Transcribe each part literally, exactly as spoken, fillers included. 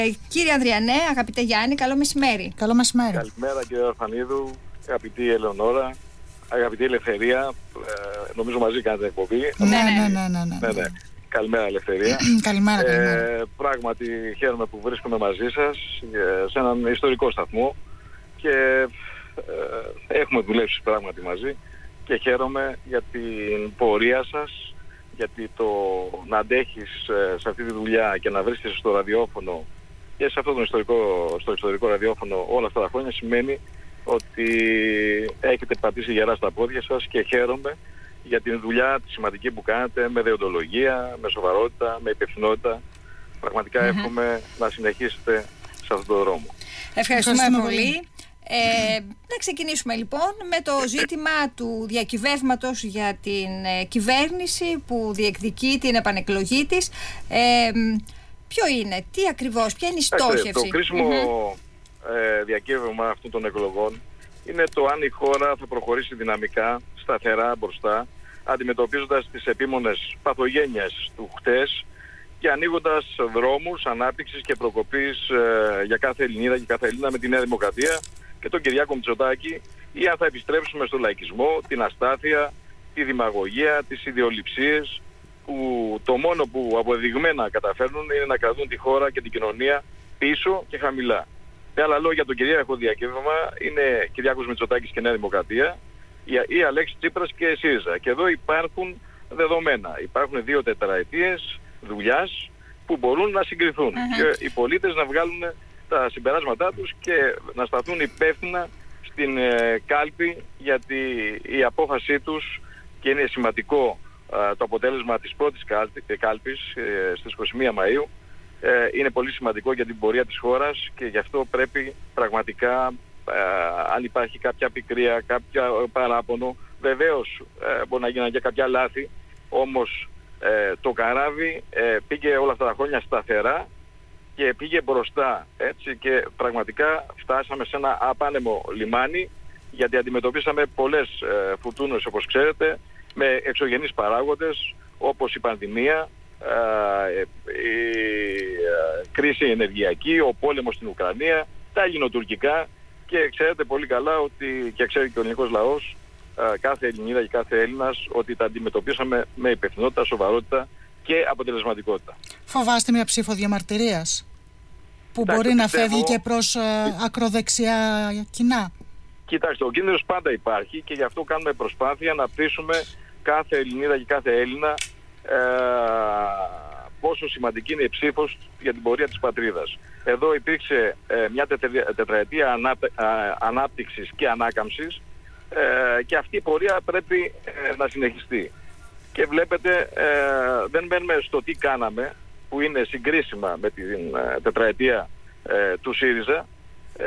Ε, κύριε Ανδριανέ, αγαπητέ Γιάννη, καλό μεσημέρι. Καλό μεσημέρι. Καλημέρα κύριε Αρφανίδου, αγαπητή Ελεονόρα, αγαπητή Ελευθερία. Ε, νομίζω μαζί κάνετε εκπομπή. Ναι, ναι, ναι. ναι, ναι, ναι. ναι, ναι. Καλημέρα Ελευθερία. καλημέρα, καλημέρα. Ε, πράγματι χαίρομαι που βρίσκομαι μαζί σας σε έναν ιστορικό σταθμό και ε, έχουμε δουλέψει πράγματι μαζί και χαίρομαι για την πορεία σας, γιατί το να αντέχεις σε αυτή τη δουλειά και να βρίσκεσαι στο ραδιόφωνο και σε αυτό το ιστορικό, στο ιστορικό ραδιόφωνο όλα αυτά τα χρόνια σημαίνει ότι έχετε πατήσει γερά στα πόδια σας και χαίρομαι για την δουλειά τη σημαντική που κάνετε με δεοντολογία, με σοβαρότητα, με υπευθυνότητα. Πραγματικά mm-hmm. εύχομαι να συνεχίσετε σε αυτόν τον δρόμο. Ευχαριστούμε, Ευχαριστούμε πολύ. Ε, να ξεκινήσουμε λοιπόν με το ζήτημα του διακυβεύματος για την ε, κυβέρνηση που διεκδικεί την επανεκλογή της. Ε, ποιο είναι, τι ακριβώς, ποια είναι η στόχευση? Το κρίσιμο mm-hmm. ε, διακύβευμα αυτών των εκλογών είναι το αν η χώρα θα προχωρήσει δυναμικά, σταθερά μπροστά, αντιμετωπίζοντας τις επίμονες παθογένειες του χτες και ανοίγοντας δρόμους ανάπτυξης και προκοπής ε, για κάθε Ελληνίδα και κάθε Έλληνα με τη Νέα Δημοκρατία και τον Κυριάκο Μητσοτάκη, ή αν θα επιστρέψουμε στο λαϊκισμό, την αστάθεια, τη δημαγωγία, τις ιδεολειψίες, που το μόνο που αποδειγμένα καταφέρνουν είναι να κρατούν τη χώρα και την κοινωνία πίσω και χαμηλά. Με άλλα λόγια, το κυρίαρχο διακύβευμα είναι Κυριάκος Μητσοτάκης και Νέα Δημοκρατία, ή Αλέξης Τσίπρας και ΣΥΡΙΖΑ. Και εδώ υπάρχουν δεδομένα. Υπάρχουν δύο τετραετίες δουλειάς που μπορούν να συγκριθούν uh-huh. και οι πολίτες να βγάλουν τα συμπεράσματά τους και να σταθούν υπεύθυνα στην ε, κάλπη, γιατί η απόφασή τους, και είναι σημαντικό ε, το αποτέλεσμα της πρώτης κάλπης ε, στις είκοσι μία Μαΐου, ε, είναι πολύ σημαντικό για την πορεία της χώρας και γι' αυτό πρέπει πραγματικά, ε, αν υπάρχει κάποια πικρία, κάποια παράπονο, βεβαίως ε, μπορεί να γίνουν και κάποια λάθη, όμως ε, το καράβι ε, πήγε όλα αυτά τα χρόνια σταθερά και πήγε μπροστά, έτσι, και πραγματικά φτάσαμε σε ένα απάνεμο λιμάνι, γιατί αντιμετωπίσαμε πολλές ε, φουρτούνες, όπως ξέρετε, με εξωγενείς παράγοντες όπως η πανδημία, ε, η ε, κρίση ενεργειακή, ο πόλεμος στην Ουκρανία, τα ελληνοτουρκικά, και ξέρετε πολύ καλά ότι, και ξέρει και ο ελληνικός λαός, ε, κάθε Ελληνίδα και κάθε Έλληνας, ότι τα αντιμετωπίσαμε με υπευθυνότητα, σοβαρότητα και αποτελεσματικότητα. Φοβάστε μια ψήφο διαμαρτυρίας που Κοιτάξτε, μπορεί να πιστεύω... φεύγει και προς ε, ακροδεξιά κοινά? Κοιτάξτε, ο κίνδυνος πάντα υπάρχει και γι' αυτό κάνουμε προσπάθεια να πείσουμε κάθε Ελληνίδα και κάθε Έλληνα ε, πόσο σημαντική είναι η ψήφος για την πορεία της πατρίδας. Εδώ υπήρξε ε, μια τετραετία ανά, ε, ανάπτυξης και ανάκαμψης ε, και αυτή η πορεία πρέπει ε, να συνεχιστεί. Και βλέπετε, ε, δεν μένουμε στο τι κάναμε, που είναι συγκρίσιμα με την ε, τετραετία ε, του ΣΥΡΙΖΑ. Ε,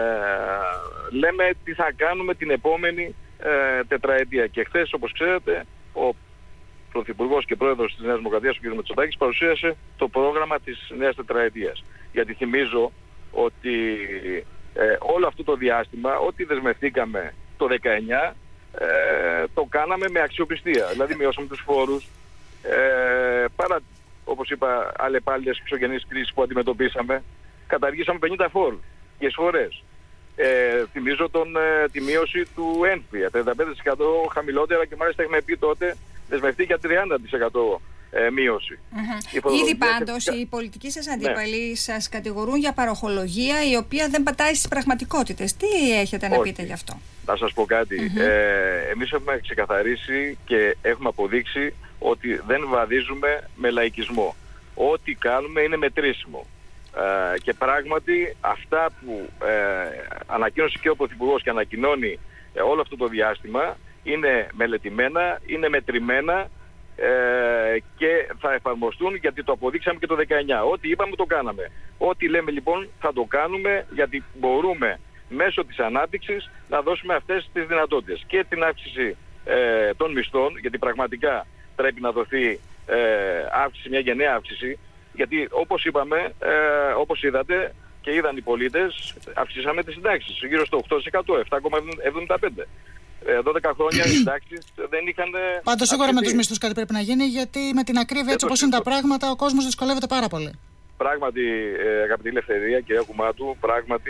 λέμε τι θα κάνουμε την επόμενη ε, τετραετία. Και χθες, όπως ξέρετε, ο Πρωθυπουργός και Πρόεδρος της Νέας Δημοκρατίας, ο κ. Μητσοτάκης, παρουσίασε το πρόγραμμα της νέας τετραετίας. Γιατί θυμίζω ότι ε, όλο αυτό το διάστημα, ό,τι δεσμευτήκαμε το δεκαεννιά, ε, το κάναμε με αξιοπιστία. Δηλαδή μειώσαμε τους φόρους, ε, παρά, όπως είπα, αλλεπάλληλες εξωγενείς κρίσεις που αντιμετωπίσαμε, καταργήσαμε πενήντα φόρους και εισφορές. Ε, θυμίζω τον, ε, τη μείωση του ΕΝΦΙ, τριάντα πέντε τοις εκατό χαμηλότερα, και μάλιστα έχουμε πει τότε δεσμευτεί για τριάντα τοις εκατό ε, μείωση. Mm-hmm. Ήδη πάντως οι πολιτικοί σας αντίπαλοι ναι. σας κατηγορούν για παροχολογία η οποία δεν πατάει στις πραγματικότητες. Τι έχετε να Όχι. πείτε γι' αυτό? Να σας πω κάτι. Mm-hmm. Ε, εμείς έχουμε ξεκαθαρίσει και έχουμε αποδείξει ότι δεν βαδίζουμε με λαϊκισμό. Ό,τι κάνουμε είναι μετρήσιμο. Ε, και πράγματι αυτά που ε, ανακοίνωσε και ο Πρωθυπουργός και ανακοινώνει ε, όλο αυτό το διάστημα είναι μελετημένα, είναι μετρημένα ε, και θα εφαρμοστούν, γιατί το αποδείξαμε και το δεκαεννιά. Ό,τι είπαμε το κάναμε. Ό,τι λέμε λοιπόν θα το κάνουμε, γιατί μπορούμε μέσω της ανάπτυξης να δώσουμε αυτές τις δυνατότητες. Και την αύξηση ε, των μισθών, γιατί πραγματικά πρέπει να δοθεί ε, αύξηση, μια γενναία αύξηση. Γιατί όπως είπαμε, ε, όπως είδατε και είδαν οι πολίτες, αυξήσαμε τις συντάξεις γύρω στο οκτώ τοις εκατό, επτά κόμμα εβδομήντα πέντε. Ε, δώδεκα χρόνια οι συντάξεις δεν είχαν... Πάντως σίγουρα με τους μισθούς κάτι πρέπει να γίνει, γιατί με την ακρίβεια έτσι όπως είναι τα πράγματα ο κόσμος δυσκολεύεται πάρα πολύ. πράγματι, ε, αγαπητή Ελευθερία και Κουμάτου, πράγματι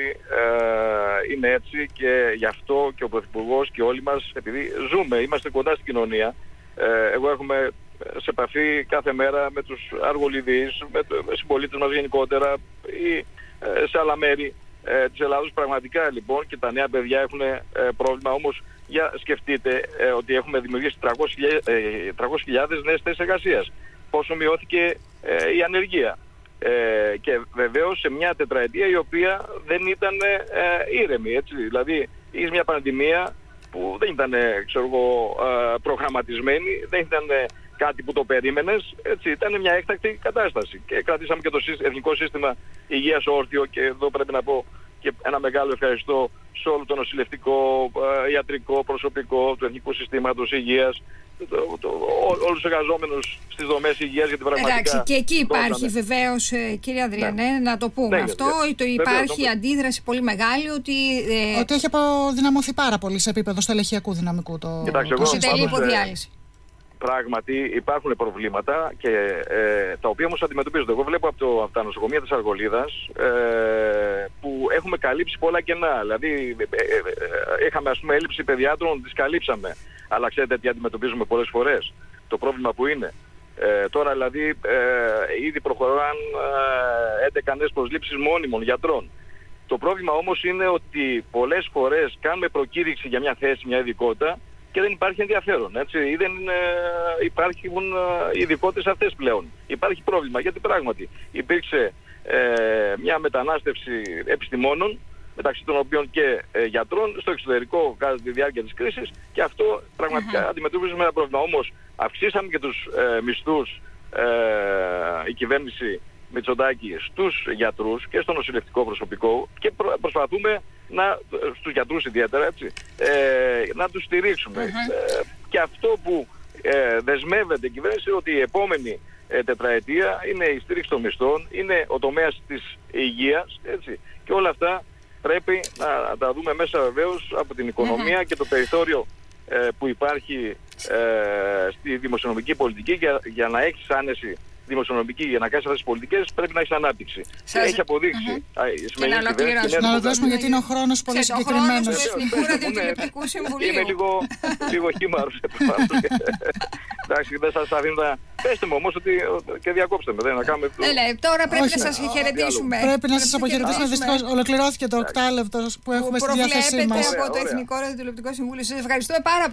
ε, είναι έτσι και γι' αυτό και ο Πρωθυπουργός και όλοι μας, επειδή ζούμε, είμαστε κοντά στην κοινωνία, ε, εγώ έχουμε σε επαφή κάθε μέρα με τους αργολιδείς, με, με συμπολίτες μας γενικότερα ή ε, σε άλλα μέρη ε, της Ελλάδος. Πραγματικά λοιπόν και τα νέα παιδιά έχουν ε, πρόβλημα, όμως για σκεφτείτε ε, ότι έχουμε δημιουργήσει τριακόσιες χιλιάδες νέες θέσεις εργασίας. Πόσο μειώθηκε ε, η ανεργία. Ε, και βεβαίως σε μια τετραετία η οποία δεν ήταν ε, ήρεμη, έτσι. Δηλαδή είχε μια πανδημία που δεν ήταν, ξέρω εγώ, ε, προγραμματισμένη, δεν ήταν ε, κάτι που το περίμενες, έτσι. Ήταν μια έκτακτη κατάσταση και κρατήσαμε και το Εθνικό Σύστημα Υγείας όρθιο, και εδώ πρέπει να πω και ένα μεγάλο ευχαριστώ σε όλο το νοσηλευτικό, ε, ιατρικό προσωπικό του Εθνικού Συστήματος Υγείας, το, το, ό, όλους τους εργαζόμενους στις δομές υγείας, γιατί πραγματικά... Εντάξει, και εκεί υπάρχει βεβαίως, κύριε Ανδριανέ, ναι. να το πούμε ναι, αυτό, ναι. Το υπάρχει βεβαίως, αντίδραση πολύ μεγάλη ότι... Ε... Ότι έχει αποδυναμωθεί πάρα πολύ σε επίπεδο στελεχειακού δυναμικού το, Κοιτάξτε, το σύστημα. Τελεί υποδιάλυση. Πράγματι υπάρχουν προβλήματα και ε, τα οποία όμως αντιμετωπίζονται. Εγώ βλέπω από, το, από τα νοσοκομεία της Αργολίδας ε, που έχουμε καλύψει πολλά κενά. Δηλαδή ε, ε, ε, είχαμε ας πούμε έλλειψη παιδιάτρων, τις καλύψαμε. Αλλά ξέρετε τι αντιμετωπίζουμε πολλές φορές. Το πρόβλημα που είναι. Ε, τώρα δηλαδή ε, ήδη προχωράν ε, έντεκα νέες προσλήψεις μόνιμων γιατρών. Το πρόβλημα όμως είναι ότι πολλές φορές κάνουμε προκήρυξη για μια θέση, μια ειδικότητα, και δεν υπάρχει ενδιαφέρον, έτσι, ή δεν ε, υπάρχουν ε, ειδικότητες αυτές πλέον. Υπάρχει πρόβλημα, γιατί πράγματι υπήρξε ε, μια μετανάστευση επιστημόνων, μεταξύ των οποίων και ε, γιατρών, στο εξωτερικό κατά τη διάρκεια της κρίσης, και αυτό πραγματικά uh-huh. αντιμετωπίζουμε ένα πρόβλημα. Όμως αυξήσαμε και τους ε, μισθούς, ε, η κυβέρνηση Μητσοτάκη, στους γιατρούς και στο νοσηλευτικό προσωπικό, και προ, προσπαθούμε να, στους γιατρούς ιδιαίτερα, έτσι, ε, να τους στηρίξουμε. Uh-huh. Ε, και αυτό που ε, δεσμεύεται η κυβέρνηση ότι η επόμενη ε, τετραετία είναι η στήριξη των μισθών, είναι ο τομέας της υγείας, έτσι, και όλα αυτά πρέπει να, να τα δούμε μέσα βεβαίως από την οικονομία uh-huh. και το περιθώριο ε, που υπάρχει ε, στη δημοσιονομική πολιτική για, για να έχεις άνεση δημοσιονομική, για να κάνεις αυτές τις πολιτικές πρέπει να έχεις ανάπτυξη. Σας... Έχει αποδείξει uh-huh. η σημερινή κυβέρνηση. Να ολοκληρώσουμε γιατί είναι ο χρόνος πολύ συγκεκριμένος. Ο χρόνος του Εθνικού Ραδιοτηλεοπτικού Συμβουλίου. Είμαι λίγο, λίγο χήμαρος. Εντάξει, δεν σας αφήνω να... Πέστε μου όμως ότι και διακόψτε με, δεν να κάνουμε... Ναι, τώρα πρέπει να σας χαιρετήσουμε. Πρέπει να σας αποχαιρετήσουμε, δυστυχώς ολοκληρώθηκε το οκτάλεπτο που έχουμε στη διάθεσή μας. Προβλέπετε από το Εθνικό Ραδιοτηλεοπτικό Συμβούλιο. Σας ευχαριστούμε πάρα πολύ.